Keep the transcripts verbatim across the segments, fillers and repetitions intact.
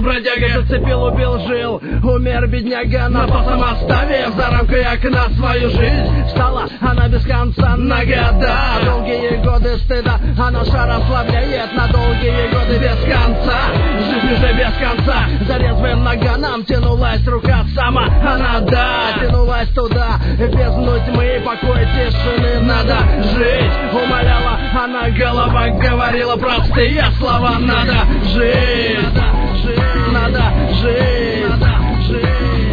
бродяга, зацепил, убил, жил. Умер бедняга на пасом, оставив за рамкой окна свою жизнь. Стала она без конца на года, долгие годы стыда, а наша расслабляет на долгие годы без конца. Жизнь уже без конца, за резвым наганом тянулась рука сама. Она, да, тянулась туда, бездну тьмы, покой тишины. Надо жить, умоляла она, голова говорила простые слова. Надо жить, надо жить, надо жить.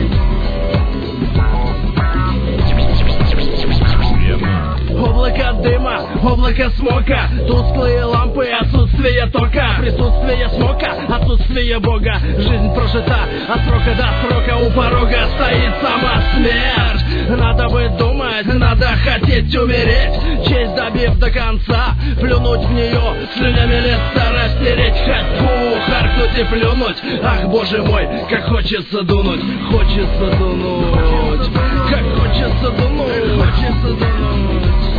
Облако дыма, облако смока, тусклые лампы, отсутствие тока, присутствие смока, отсутствие Бога. Жизнь прожита от срока до срока, у порога стоит сама смерть. Надо бы думать, надо хотеть умереть, честь добив до конца, плюнуть в нее, слюнями лица растереть, хоть харкнуть и плюнуть. Ах, боже мой, как хочется дунуть, хочется дунуть, как хочется дунуть, хочется дунуть.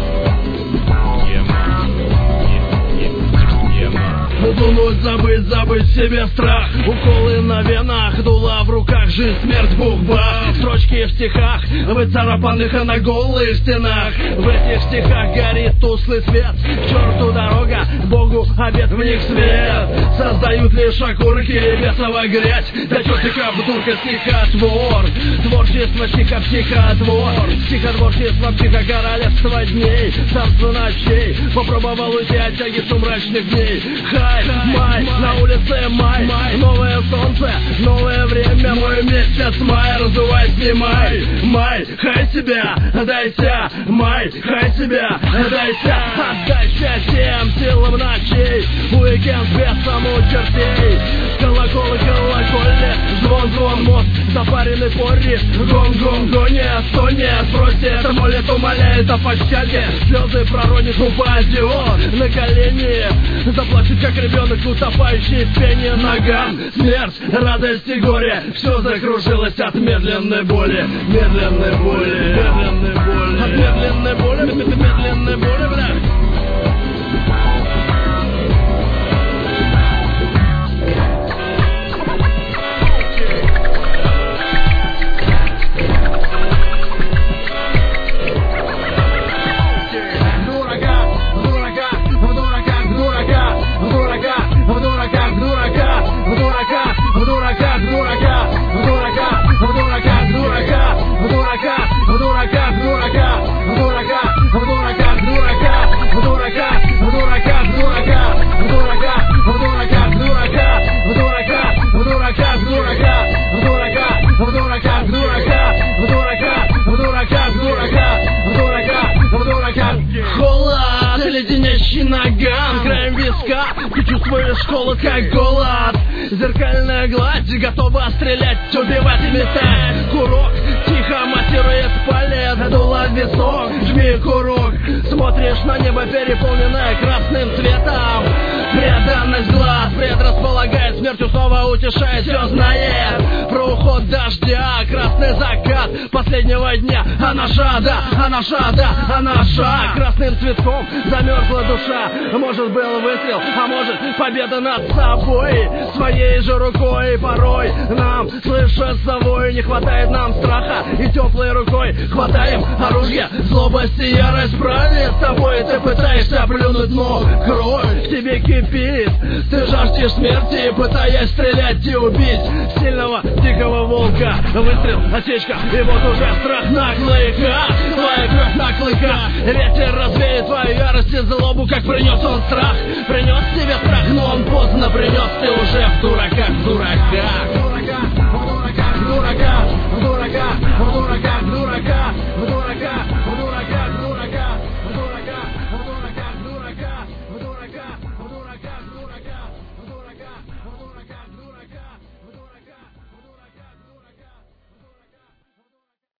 Дунуть, забыть, забыть себе страх, уколы на венах, дула в руках, жизнь, смерть, бух-бах. Строчки в стихах, выцарапанных на голых стенах. В этих стихах горит тусклый свет, к черту дорога, Богу обет в них свет. Создают лишь окурки, бесова грязь, да чертика вдурка стихотвор. Творчество стиха-психотвор, стихотворчество психокоролевство дней, царство ночей. Попробовал уйти от тяги сумрачных дней. Хай, май, на улице май, новое солнце, новое время, мой месяц май, раздувай, снимай, май, хай себя, отдайся, май, хай себя, отдайся, отдайся тем силам ночей, уикенд без саму чертей, колоколы, колокольни, звон, звон, мост, запаренный порри, гон, гон, гонит, стонет, просит, молит, умоляет о пощаде, слезы проронит, упадет он на колени, заплачет, как ребенок, утопающий в пене ногам. Смерть, радость и горе, все закружилось от медленной боли, медленной боли, медленной боли, от медленной боли, медленной боли, бля. Холод, леденящий наган, краем виска ты чувствуешь холод, как голод. Зеркальная гладь готова стрелять, убивать и метать. Курок тихо массирует палец, дуло в висок, жми курок. Смотришь на небо, переполненное красным цветом. Преданность глаз предрасполагает, смертью снова утешает, все знает. Про уход дождя, красный закат последнего дня. А наша, да, а наша, да, а наша. Красным цветком замерзла душа. Может, был выстрел, а может, победа над собой. Своей же рукой порой нам слышится вой. Не хватает нам страха и теплой рукой хватаем оружие. Злобость и ярость правит тобой. Ты пытаешься плюнуть, но кровь в тебе кипит. Ты жаждешь смерти, пытаясь стрелять и убить сильного дикого волка. Выстрел, осечка, и вот уже страх на клыках. Твоя кровь на клыках. Ветер развеет твою ярость и злобу, как принес он страх. Принес тебе страх, но он поздно принес. Ты уже в дураках, в дураках.